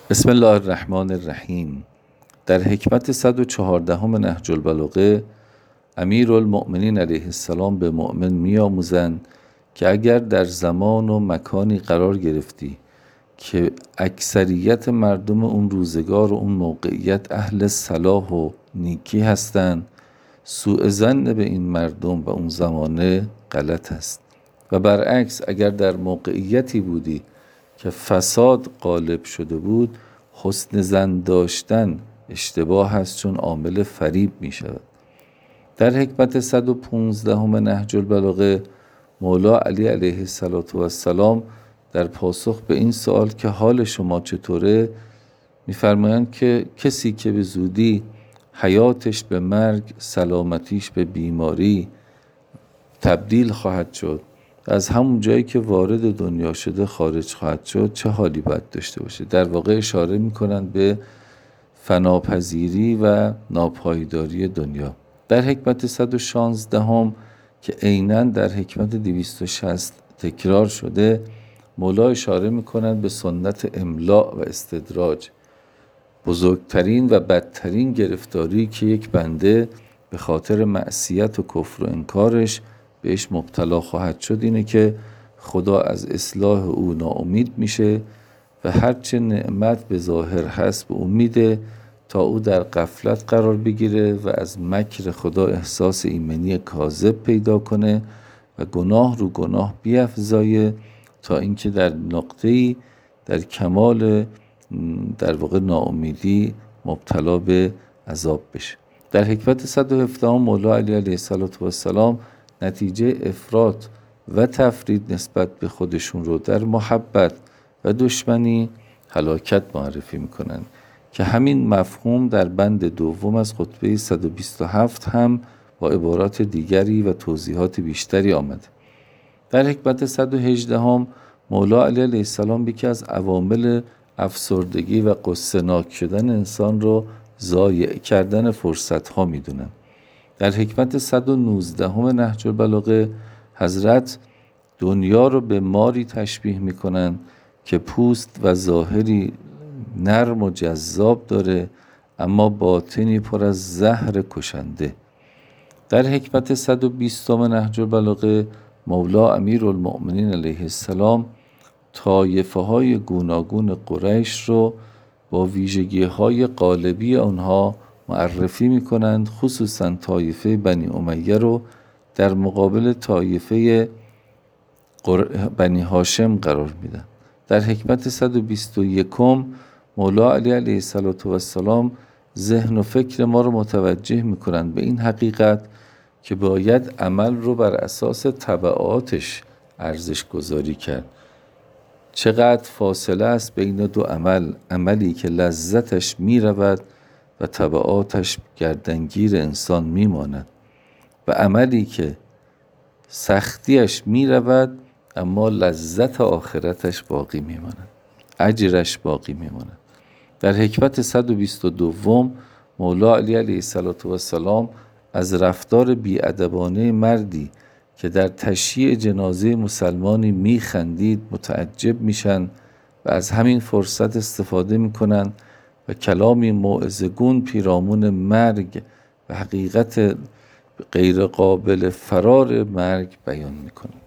بسم الله الرحمن الرحیم. در حکمت 114 نهج البلاغه امیرالمؤمنین علیه السلام به مؤمن می‌آموزند که اگر در زمان و مکانی قرار گرفتی که اکثریت مردم اون روزگار و اون موقعیت اهل صلاح و نیکی هستند، سوء ظن به این مردم و اون زمانه غلط است. و برعکس اگر در موقعیتی بودی که فساد غالب شده بود، حسن ظن داشتن اشتباه است، چون عامل فریب می شود. در حکمت 115 نهج البلاغه مولا علی علیه السلام در پاسخ به این سوال که حال شما چطوره می‌فرمایند که کسی که به زودی حیاتش به مرگ، سلامتیش به بیماری تبدیل خواهد شد، از همون جایی که وارد دنیا شده خارج خواهد شد، چه حالی باید داشته باشه؟ در واقع اشاره می‌کنند به فناپذیری و ناپایداری دنیا. در حکمت 116 که عیناً در حکمت 260 تکرار شده، مولا اشاره می‌کنند به سنت املاء و استدراج. بزرگترین و بدترین گرفتاری که یک بنده به خاطر معصیت و کفر و انکارش بهش مبتلا خواهد شد اینه که خدا از اصلاح او ناامید میشه و هرچه نعمت به ظاهر هست به او میده تا او در غفلت قرار بگیره و از مکر خدا احساس ایمنی کاذب پیدا کنه و گناه رو گناه بیفزایه تا اینکه در نقطه‌ای در کمال در واقع ناامیدی مبتلا به عذاب بشه. در حکمت 117 مولا علی علیه السلام نتیجه افراط و تفرید نسبت به خودشون رو در محبت و دشمنی هلاکت معرفی میکنن که همین مفهوم در بند دوم از خطبه 127 هم با عبارات دیگری و توضیحات بیشتری آمده. در حکمت 118 مولا علی علیه السلام یکی از عوامل افسردگی و غصه‌ناک شدن انسان رو ضایع کردن فرصت ها میدونن. در حکمت 119 نهج البلاغه حضرت دنیا رو به ماری تشبیه میکنن که پوست و ظاهری نرم و جذاب داره اما باطنی پر از زهر کشنده. در حکمت 120 نهج البلاغه مولا امیرالمؤمنین علیه السلام طایفه های گوناگون قریش رو با ویژگی های غالبی آنها معرفی می کنند، خصوصا طایفه بنی امیه رو در مقابل طایفه بنی هاشم قرار میدن. در حکمت 121 مولا علی علیه السلام ذهن و فکر ما رو متوجه می کنند به این حقیقت که باید عمل رو بر اساس تبعاتش ارزش گذاری کرد. چقدر فاصله است بین دو عمل، عملی که لذتش می رود و تبعاتش گردنگیر انسان می ماند و عملی که سختیش می رود اما لذت آخرتش باقی می ماند، اجرش باقی می ماند. در حکمت 122 مولا علی علیه السلام از رفتار بی‌ادبانه مردی که در تشییع جنازه مسلمانی میخندید متعجب میشن و از همین فرصت استفاده میکنن و کلامی موعظه‌گون پیرامون مرگ و حقیقت غیر قابل فرار مرگ بیان میکنن.